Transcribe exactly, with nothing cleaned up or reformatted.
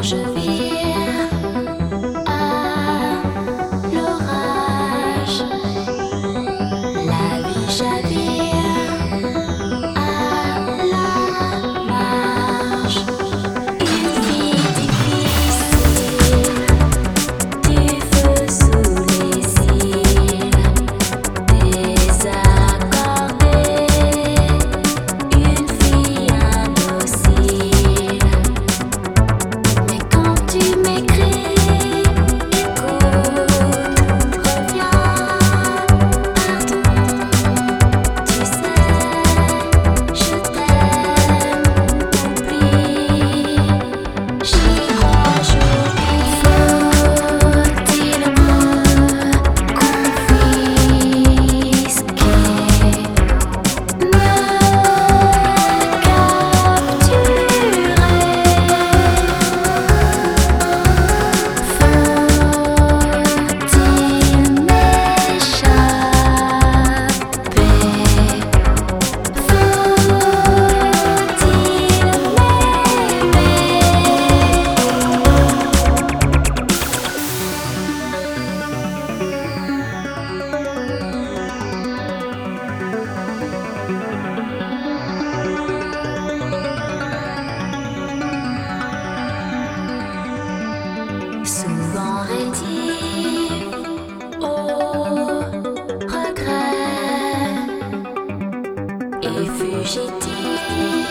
je vire à l'orage. La vie chavire à la marge. Une vie difficile, du feu sous les cils, désaccordée, une fille indocile. Mais quand tu m'écris, écoute, reviens, pardon, tu sais, je t'aime, oublie, j'y crois, j'oublie. Faut-il me confisquer, me capturer? Faut-il m'échapper? Souvent rétif au regret et fugitif.